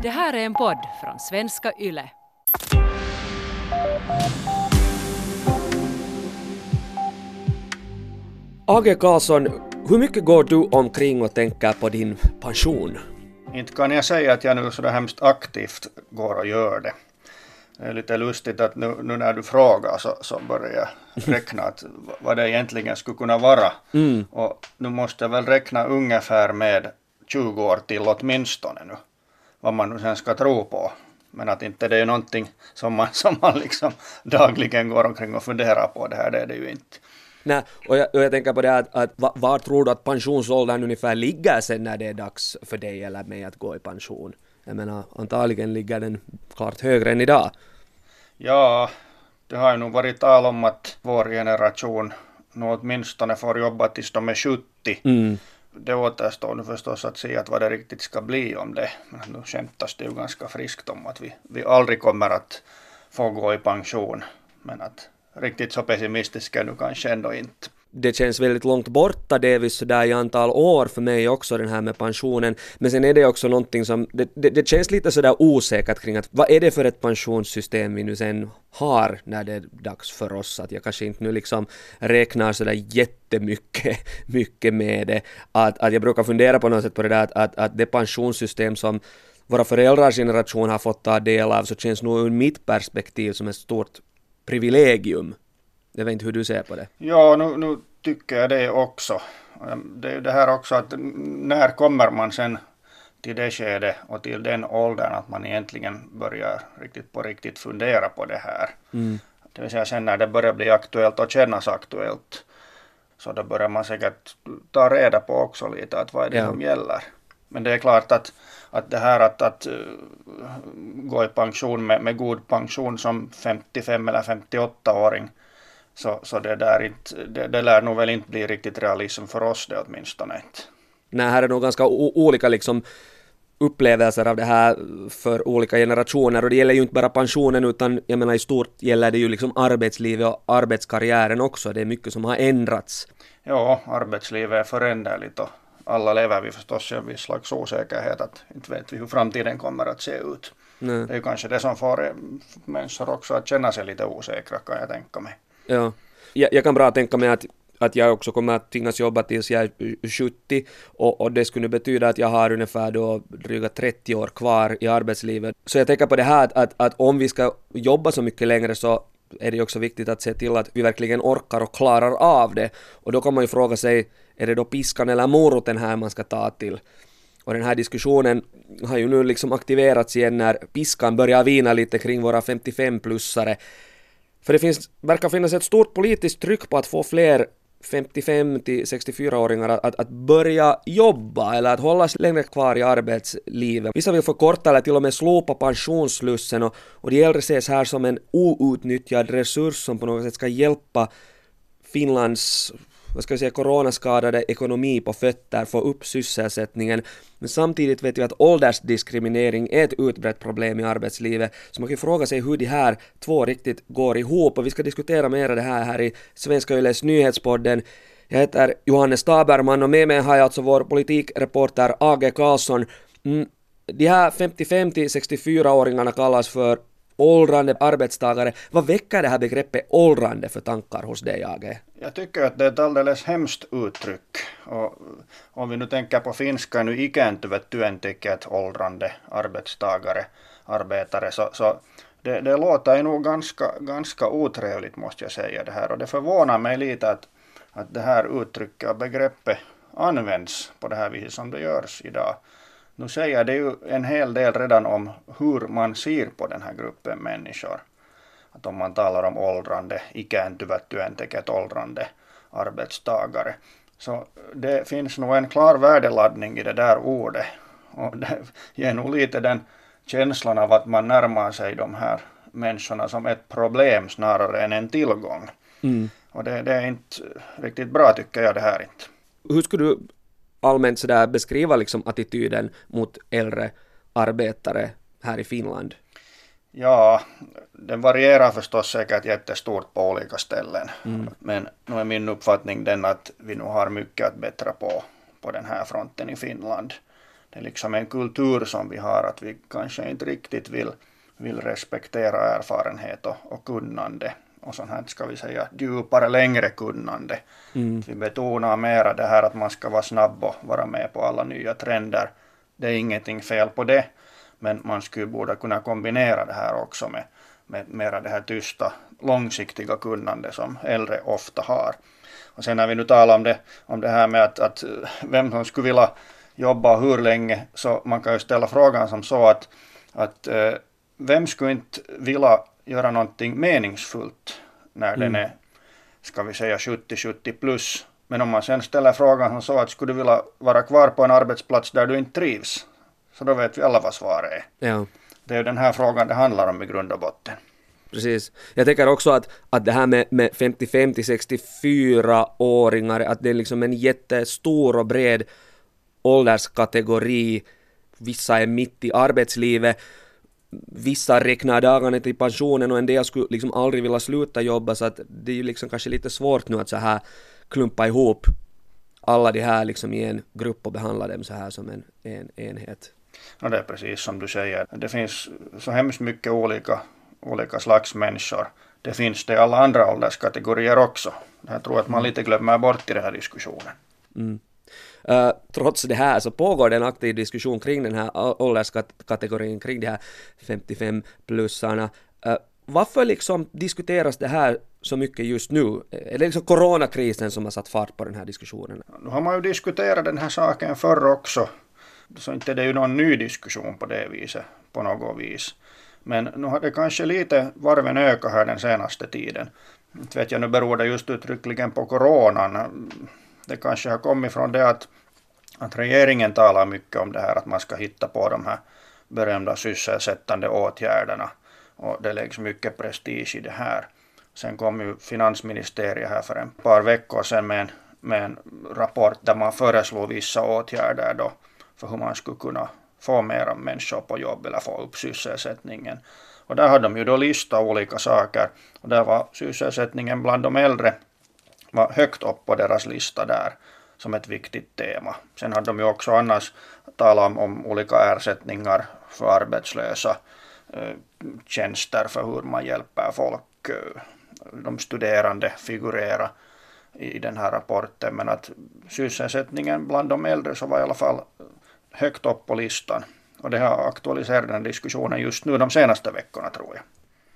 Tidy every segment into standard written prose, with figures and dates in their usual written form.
Det här är en podd från Svenska Yle. AG Karlsson, hur mycket går du omkring och tänker på din pension? Inte kan jag säga att jag nu så hemskt aktivt går och gör det. Det är lite lustigt att nu när du frågar så börjar jag räkna att vad det egentligen skulle kunna vara. Och nu måste jag väl räkna ungefär med 20 år till åtminstone nu. Vad man nu sen ska tro på. Men att inte det är någonting som man liksom dagligen går omkring och funderar på. Det här det är det ju inte. Nej, och jag tänker på det att var tror du att pensionsåldern ungefär ligger sen när det är dags för dig eller mig att gå i pension? Jag menar, antagligen ligger den klart högre än idag. Ja, det har ju nog varit tal om att vår generation nog åtminstone får jobba tills de är 70. Det återstår nu förstås att se att vad det riktigt ska bli om det. Men nu skämtas det ju ganska friskt om att vi aldrig kommer att få gå i pension. Men att riktigt så pessimistiska nu kanske ändå inte. Det känns väldigt långt borta delvis sådär i antal år för mig också den här med pensionen. Men sen är det också någonting som, det känns lite sådär osäkert kring att vad är det för ett pensionssystem vi nu sen har när det är dags för oss. Att jag kanske inte nu liksom räknar sådär jättemycket med det. Att jag brukar fundera på något sätt på det där att det pensionssystem som våra föräldrars generation har fått ta del av så känns nog ur mitt perspektiv som ett stort privilegium. Jag vet inte hur du ser på det. Ja, nu tycker jag det också. Det är det här också att när kommer man sen till det skedet och till den åldern att man egentligen börjar riktigt fundera på det här. Det vill säga sen när det börjar bli aktuellt och kännas aktuellt så då börjar man säkert ta reda på också lite att vad är det som gäller. Men det är klart att det här att gå i pension med god pension som 55 eller 58-åring så det där inte, det lär nog väl inte bli riktigt realism för oss det åtminstone inte. Nej, här är nog ganska olika liksom upplevelser av det här för olika generationer och det gäller ju inte bara pensionen utan jag menar i stort gäller det ju liksom arbetslivet och arbetskarriären också. Det är mycket som har ändrats. Ja, arbetslivet är föränderligt och alla lever vi förstås i en viss slags osäkerhet att inte vet vi hur framtiden kommer att se ut. Nej. Det är ju kanske det som får människor också att känna sig lite osäkra kan jag tänka mig. Ja, jag kan bra tänka mig att jag också kommer att tvingas jobba tills jag är 70 och det skulle betyda att jag har ungefär då dryga 30 år kvar i arbetslivet. Så jag tänker på det här att om vi ska jobba så mycket längre så är det också viktigt att se till att vi verkligen orkar och klarar av det. Och då kan man ju fråga sig, är det då piskan eller moroten här man ska ta till? Och den här diskussionen har ju nu liksom aktiverats igen när piskan börjar vina lite kring våra 55-plussare. För det verkar finnas ett stort politiskt tryck på att få fler 55-64-åringar att börja jobba eller att hållas längre kvar i arbetslivet. Vissa vill förkorta eller till och med slopa pensionsslussen och de äldre ses här som en outnyttjad resurs som på något sätt ska hjälpa Finlands coronaskadade ekonomi på fötter, få upp sysselsättningen. Men samtidigt vet vi att åldersdiskriminering är ett utbrett problem i arbetslivet. Så man kan fråga sig hur de här två riktigt går ihop. Och vi ska diskutera mer det här i Svenska Yles nyhetspodden. Jag heter Johannes Taberman och med mig har jag alltså vår politikreporter AG Karlsson. De här 55-64-åringarna kallas för åldrande arbetstagare. Vad väcker det här begreppet åldrande för tankar hos dig, AG? Jag tycker att det är ett alldeles hemskt uttryck. Och om vi nu tänker på finska nu ikääntyvät työntekijät, åldrande arbetstagare, arbetare, så det låter ju nog ganska otrevligt måste jag säga det här. Och det förvånar mig lite att det här uttrycket och begreppet används på det här viset som det görs idag. Nu säger det ju en hel del redan om hur man ser på den här gruppen människor. Att om man talar om åldrande, ikääntyvät työntekijät, åldrande arbetstagare. Så det finns nog en klar värdeladdning i det där ordet. Och det ger nog lite den känslan av att man närmar sig de här människorna som ett problem snarare än en tillgång. Och det är inte riktigt bra tycker jag det här inte. Hur skulle du allmänt sådär beskriva liksom attityden mot äldre arbetare här i Finland? Ja, den varierar förstås säkert jättestort på olika ställen. Men nu är min uppfattning den att vi nu har mycket att bättra på den här fronten i Finland. är liksom en kultur som vi har, att vi kanske inte riktigt vill respektera erfarenhet och kunnande. Och sånt här, ska vi säga, djupare, längre kunnande. Vi betonar mera det här att man ska vara snabb och vara med på alla nya trender. Det är ingenting fel på det, men man skulle borde kunna kombinera det här också med mera det här tysta, långsiktiga kunnande som äldre ofta har. Och sen när vi nu talar om det här med att vem som skulle vilja jobba hur länge, så man kan ju ställa frågan som så att vem skulle inte vilja göra någonting meningsfullt när den är, ska vi säga, 70 plus. Men om man sen ställer frågan som så att skulle du vilja vara kvar på en arbetsplats där du inte trivs, så då vet vi alla vad svaret är. Ja. Det är ju den här frågan det handlar om i grund och botten. Precis. Jag tänker också att det här med 55-64-åringar, att det är liksom en jättestor och bred ålderskategori. Vissa är mitt i arbetslivet, vissa räknar dagarna till pensionen och en del skulle liksom aldrig vilja sluta jobba, så att det är ju liksom kanske lite svårt nu att så här klumpa ihop alla de här liksom i en grupp och behandla dem så här som en enhet. Ja, det är precis som du säger. Det finns så hemskt mycket olika slags människor. Det finns det i alla andra ålderskategorier också. Jag tror att man lite glömmer bort i den här diskussionen. Trots det här så pågår det en aktiv diskussion kring den här ålderskategorin, kring de här 55-plussarna. Varför liksom diskuteras det här så mycket just nu? Är det liksom coronakrisen som har satt fart på den här diskussionen? Nu har man ju diskuterat den här saken förr också. Så inte det är ju någon ny diskussion på det viset, på något vis. Men nu har det kanske lite varven ökat här den senaste tiden. Inte vet jag, nu beror det just uttryckligen på coronan. Det kanske har kommit från det att regeringen talar mycket om det här att man ska hitta på de här berömda sysselsättande åtgärderna. Och det läggs mycket prestige i det här. Sen kom ju finansministeriet här för ett par veckor sedan med en rapport där man föreslår vissa åtgärder då för hur man skulle kunna få mera människor på jobb eller få upp sysselsättningen. Och där hade de ju då listat olika saker. Och där var sysselsättningen bland de äldre var högt upp på deras lista där som ett viktigt tema. Sen hade de ju också annars talat om olika ersättningar för arbetslösa, tjänster för hur man hjälper folk. De studerande figurera i den här rapporten, men att sysselsättningen bland de äldre så var i alla fall högt upp på listan. Och det har aktualiserat den diskussionen just nu de senaste veckorna, tror jag.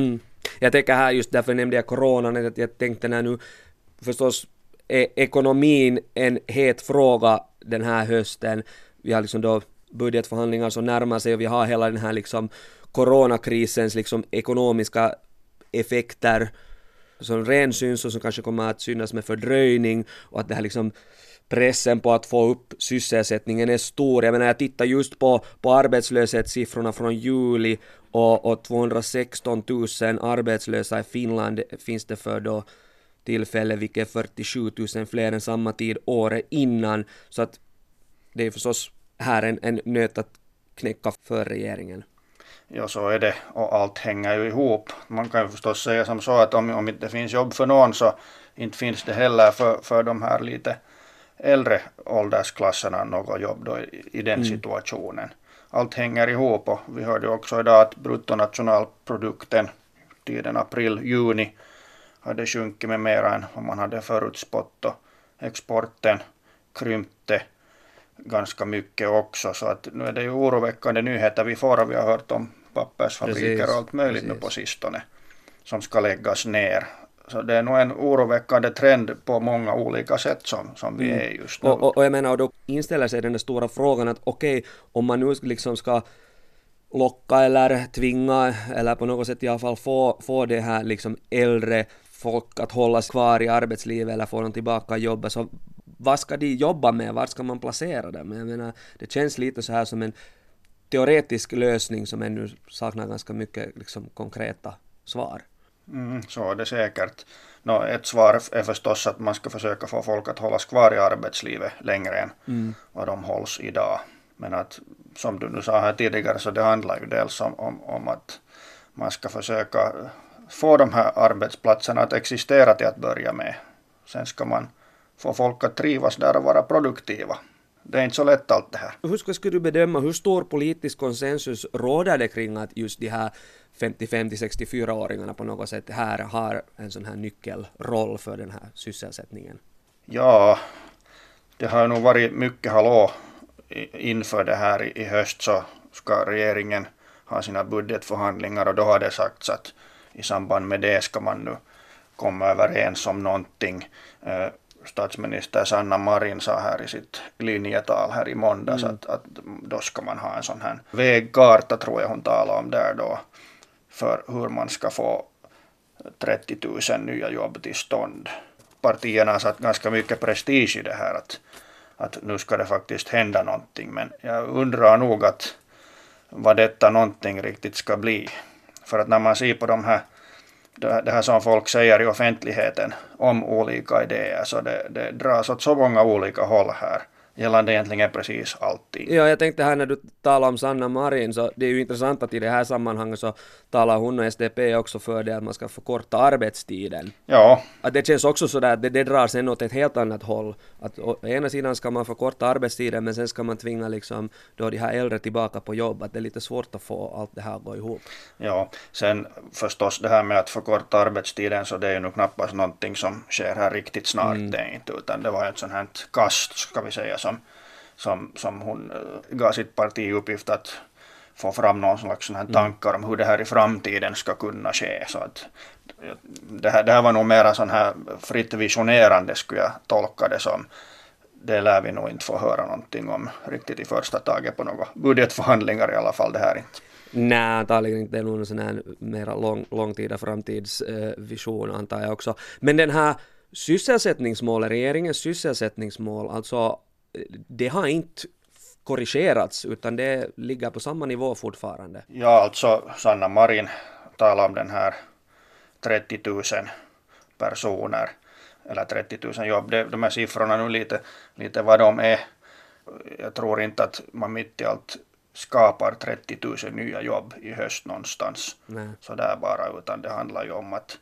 Jag tänker här just därför nämnde jag coronan, att jag tänkte när nu förstås är ekonomin en het fråga den här hösten. Vi har liksom då budgetförhandlingar som närmar sig och vi har hela den här liksom coronakrisens liksom ekonomiska effekter som redan syns och som kanske kommer att synas med fördröjning, och att det här liksom pressen på att få upp sysselsättningen är stor. Jag menar, jag tittar just på arbetslöshetssiffrorna från juli och 216 000 arbetslösa i Finland finns det för då tillfälle, vilket är 47 000 fler än samma tid året innan. Så att det är förstås här en nöt att knäcka för regeringen. Ja, så är det, och allt hänger ju ihop. Man kan ju förstås säga som så att om inte det finns jobb för någon, så inte finns det heller för de här lite äldre åldersklasserna något jobb då i den situationen. Allt hänger ihop, och vi hörde också idag att bruttonationalprodukten tiden april-juni hade sjunkit med mer än vad man hade förutspått, och exporten krympte ganska mycket också, så att nu är det ju oroväckande nyheter vi får, och vi har hört om pappersfabriker och allt möjligt nu på sistone som ska läggas ner. Så det är nog en oroväckande trend på många olika sätt som vi är just nu. Och jag menar, och då inställer sig den stora frågan att okej, om man nu liksom ska locka eller tvinga eller på något sätt i alla fall få det här liksom äldre folk att hållas kvar i arbetslivet eller få dem tillbaka att jobba, så vad ska de jobba med? Var ska man placera dem? Jag menar, det känns lite så här som en teoretisk lösning som ännu saknar ganska mycket liksom konkreta svar. Så är det säkert. Ett svar är förstås att man ska försöka få folk att hållas kvar i arbetslivet längre än vad de hålls idag. Men att, som du nu sa här tidigare, så det handlar ju dels om att man ska försöka få de här arbetsplatserna att existera till att börja med. Sen ska man få folk att trivas där och vara produktiva. det är inte så lätt allt det här. Hur skulle du bedöma, hur stor politisk konsensus råder det kring att just de här 55-64-åringarna på något sätt här har en sån här nyckelroll för den här sysselsättningen? Ja, det har nog varit mycket hallå inför det här i höst, så ska regeringen ha sina budgetförhandlingar och då har det sagts att i samband med det ska man nu komma överens om någonting. Statsminister Sanna Marin sa här i sitt linjetal här i måndags att då ska man ha en sån här vägkarta, tror jag hon talade om där då, för hur man ska få 30 000 nya jobb till stånd. Partierna har satt ganska mycket prestige i det här att nu ska det faktiskt hända någonting, men jag undrar nog att vad detta någonting riktigt ska bli. För att när man ser på det här som folk säger i offentligheten om olika idéer, så det dras åt så många olika håll här gällande egentligen precis allting. Ja, jag tänkte här när du talar om Sanna Marin, så det är ju intressant att i det här sammanhanget så talar hon och SDP också för det att man ska förkorta arbetstiden. Ja. Att det känns också sådär att det drar sen åt ett helt annat håll. Att å ena sidan ska man förkorta arbetstiden, men sen ska man tvinga liksom då de här äldre tillbaka på jobb. Att det är lite svårt att få allt det här att gå ihop. Ja, sen förstås det här med att förkorta arbetstiden, så det är ju nog knappast någonting som sker här riktigt snart, det är inte, utan det var ett sånt här kast, ska vi säga, som hon gav sitt parti i uppgift att få fram någon slags sån här tankar om hur det här i framtiden ska kunna ske. Så att det här var nog mera sån här fritt visionerande, skulle jag tolka det som. Det lär vi nog inte få höra någonting om riktigt i första taget på några budgetförhandlingar i alla fall, det här inte. Nej, antagligen inte. Det är nog en sån här mera långtida framtidsvision antar jag också. Men den här sysselsättningsmålet, regeringens sysselsättningsmål, alltså det har inte korrigerats utan det ligger på samma nivå fortfarande. Ja, alltså Sanna Marin talar om den här 30 000 personer eller 30 000 jobb. De här siffrorna nu lite vad de är. Jag tror inte att man mitt i allt skapar 30 000 nya jobb i höst någonstans. Nej. Så där bara, utan det handlar ju om att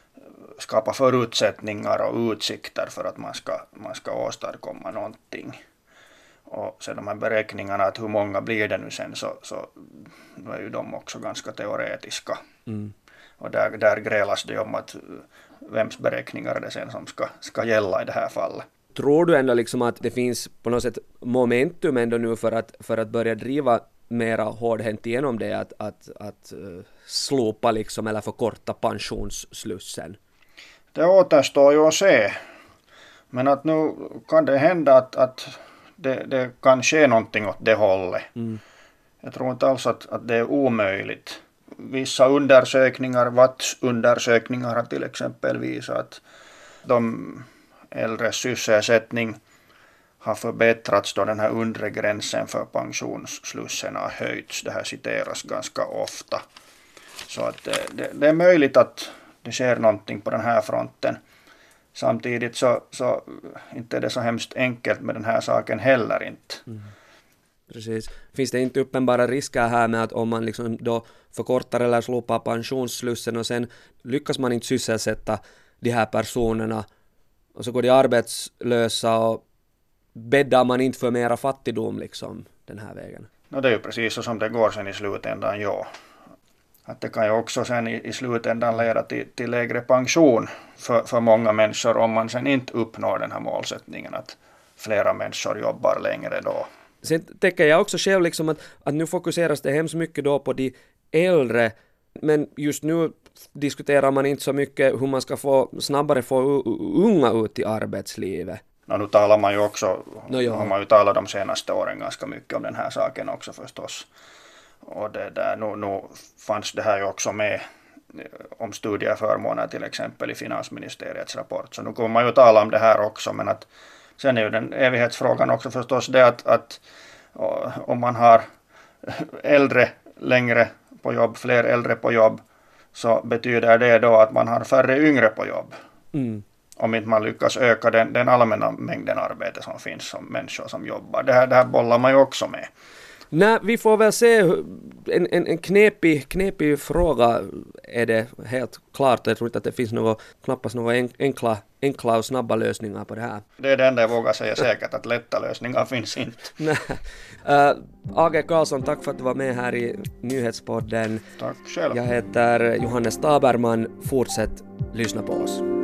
skapa förutsättningar och utsikter för att man ska åstadkomma någonting. Och sen de här beräkningarna att hur många blir det nu sen, så är ju de också ganska teoretiska. Och där grälas det om att vems beräkningar är det sen som ska gälla i det här fallet. Tror du ändå liksom att det finns på något sätt momentum ändå nu för att börja driva mera hårdhänt igenom det att slopa liksom eller förkorta pensionsslussen? Det återstår ju att se. Men att nu kan det hända att det kan ske någonting åt det hållet. Jag tror inte alls att det är omöjligt. Vissa undersökningar, Watts-undersökningar har till exempel visat att de äldres sysselsättning har förbättrats då den här undre gränsen för pensionsslussen har höjts. Det här citeras ganska ofta. Så att det är möjligt att det sker någonting på den här fronten. Samtidigt så inte är det så hemskt enkelt med den här saken heller inte. Precis. Finns det inte uppenbara risker här med att om man liksom då förkortar eller slopar pensionsslussen och sen lyckas man inte sysselsätta de här personerna och så går de arbetslösa och bäddar man inte för mera fattigdom liksom den här vägen? Det är ju precis så som det går sen i slutändan, ja. Att det kan ju också sen i slutändan leda till lägre pension för många människor om man sen inte uppnår den här målsättningen att flera människor jobbar längre då. Sen tänker jag också själv liksom att nu fokuseras det hemskt mycket då på de äldre, men just nu diskuterar man inte så mycket hur man ska snabbare få unga ut i arbetslivet. Nu talar man ju också, har man ju talat de senaste åren ganska mycket om den här saken också förstås. Och nu fanns det här ju också med om studieförmåner till exempel i finansministeriets rapport. Så nu kommer man ju tala om det här också, men att sen är ju den evighetsfrågan också förstås det att om man har äldre längre på jobb, fler äldre på jobb, så betyder det då att man har färre yngre på jobb. Om inte man lyckas öka den allmänna mängden arbete som finns som människor som jobbar. Det här bollar man ju också med. Nej, vi får väl se. En knepig fråga är det helt klart. Jag tror inte att det finns knappast några enkla och snabba lösningar på det här. Det är det enda jag vågar säga säkert, att lätta lösningar finns inte. AG Karlsson, tack för att du var med här i Nyhetspodden. Tack själv. Jag heter Johannes Taberman. Fortsätt lyssna på oss.